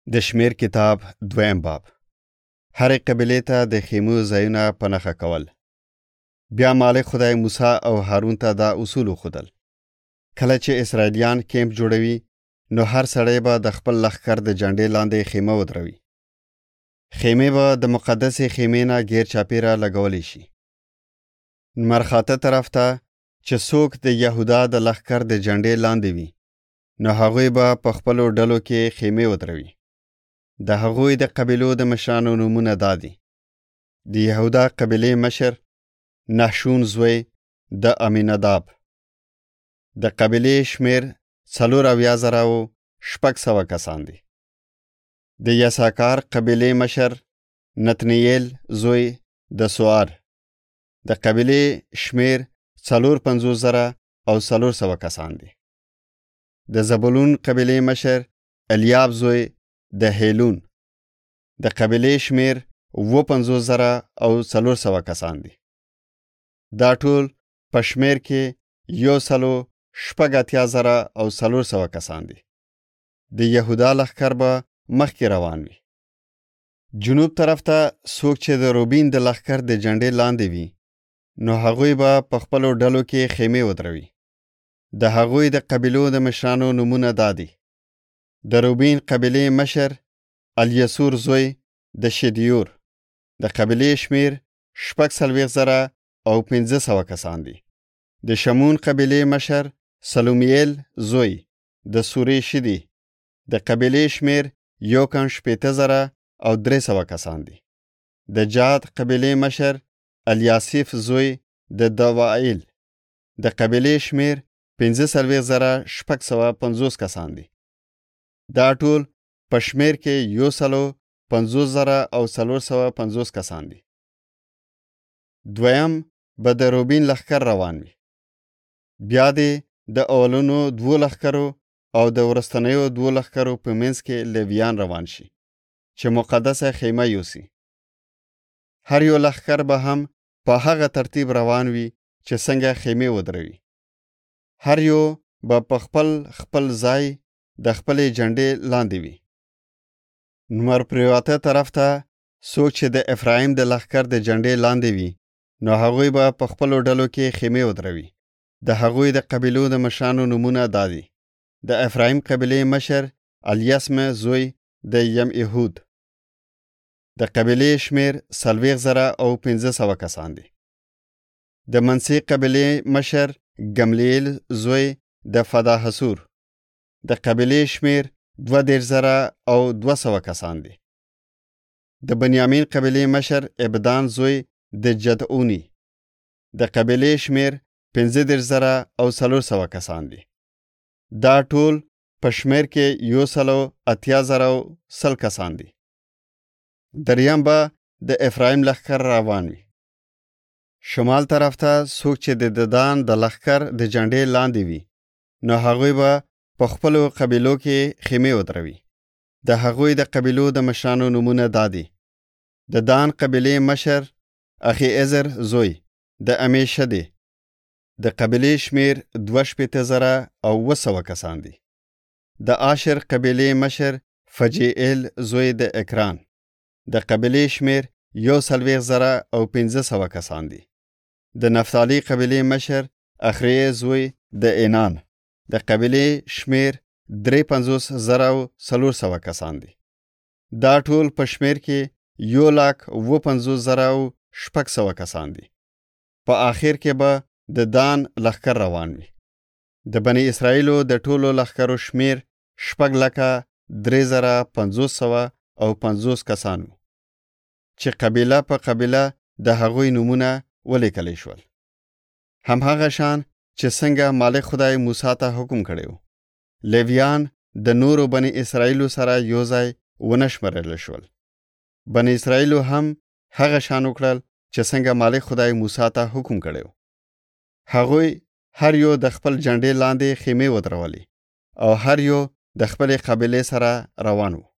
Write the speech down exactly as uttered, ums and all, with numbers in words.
د شمیر کتاب دویم باب. هرې قبیلې ته د خیمو ځایونه په نښه کول. بیا مالک خدای موسی او هارون ته دا اصول وښودل. کله چې اسرائیلیان کیمپ جوړوي نو هر سړی به د خپل لښکر د جنډې لاندې خیمه ودروي. خیمې به د مقدسې خیمې نه غیر چاپیره لګولی شي. مرخاته طرف ته چې څوک د یهودا د لښکر د جنډې لاندې وي نو هغوی به په خپلو ډلو کې خیمې ودروي. د هغوی د قبیلو د مشرانو نومونه دا دي: د یهودا قبیلې مشر نحشون زوی د امیناداب. د قبیلې شمیر څلور اویا زره او شپږ سوه کسان دي. د یساکار قبیلې مشر نتنیل زوی د سوار. د قبیلې شمیر څلور پنځوس زره او څلور سوه کسان دي. د زبولون قبیلې مشر الیاب زوی د هیلون. د قبیلې شمیر اوه پنځوس زره او څلور سوه کسان دي. دا ټول په شمیر کې یو سلو شپږ اتیا زره او څلور سوه کسان دي. د یهودا لښکر به مخکې روان وي. جنوب طرف ته څوک چې د روبین د لښکر د جنډې لاندې وي نو هغوی به په خپلو ډلو کې خیمې ودروي. د هغوی د قبیلو د مشرانو نومونه دا دي: د روبین قبیلې مشر الیسور زوی د شدیور. د قبیلې شمیر شپږ څلوېښت زره او پنځه سوه کسان دي. د شمون قبیلې مشر سلومیل زوی د سورې شدي. د قبیلې شمیر یو کم شپېته زره او درې سوه کسان دي. د جاد قبیلې مشر الیاسیف زوی د دوائل. د قبیلې شمیر پنځه څلوېښت زره شپږ سوه پنځوس کسان دي. دا ټول په شمیر کې یو سلو پنځوس زره او څلور سوه پنځوس کسان دي. دویم به د روبین لښکر روان وي. بیا دې د اولونو دوو لښکرو او د وروستنیو دوو لښکرو په منځ کې لیویان روان شي چې مقدسه خیمه یوسي. هر یو لښکر به هم په هغه ترتیب روان وي چې څنګه خیمې ودروي. هر یو به په خپل خپل ځای د خپلې جنډې لاندې وي. نمر پریواته طرف ته څوک چې د افرایم د لښکر د جنډې لاندې وي نو هغوی به په خپلو ډلو کې خیمې ودروي. د هغوی د قبیلو د مشرانو نومونه دا دي: د افرایم قبیلې مشر الیسم زوی د یم ایهود. د قبیلې شمیر څلوېښت زره او پنځه سوه کسان دي. د منسی قبیلې مشر گملیل زوی د فداحسور. د قبیلې شمیر دوه دېرش زره او دوه سوه کسان دي. د بنیامین قبیلې مشر ابدان زوی د جدعونی. د قبیلې شمیر پنځه دېرش زره او څلور سوه کسان دي. دا ټول په شمیر کې یو سلو اتیا زره او سل کسان دي. دریم به د افرایم لښکر روان وي. شمال طرف ته څوک چې د ددان د لښکر د جنډې لاندې وي نو هغوی به په خپلو قبیلو کې خیمې ودروي. د هغوی د قبیلو د مشرانو نومونه دا دي: د دان قبیلې مشر اخی ازر زوی د امیشدی. د قبیلې شمیر دوه شپېته زره او اوه سوه کسان دي. د آشر قبیلې مشر فجیئل زوی د اکران. د قبیلې شمیر یو څلوېښت زره او پنځه سوه کسان دي. د نفتالی قبیلې مشر اخری زوی د اینان. د قبیلې شمیر درې پنځوس زره او څلور سوه کسان دي. دا ټول په شمیر کې یو لاک اوه پنځوس زره او شپږ سوه کسان دي. په آخر کې به د دان لښکر روان وي. د بني اسرائیلو د ټولو لښکرو شمیر شپږ لکه درې زره پنځوس سوه او پنځوس کسانو چې قبیله په قبیله د هغوی نومونه ولیکلی شول. همهغه شان چې څنګه مالک خدای موسی ته حکم کړی و. لیویان د نورو بني اسرائیلو سره یو ځای ونه شمېرل شول. بني اسرائیلو هم هغه شان وکړل چې څنګه مالک خدای موسی ته حکم کړی و. هغوی هر یو د خپل جنډې لاندې خیمې ودرولې او هر یو د خپلې قبیلې سره روان و.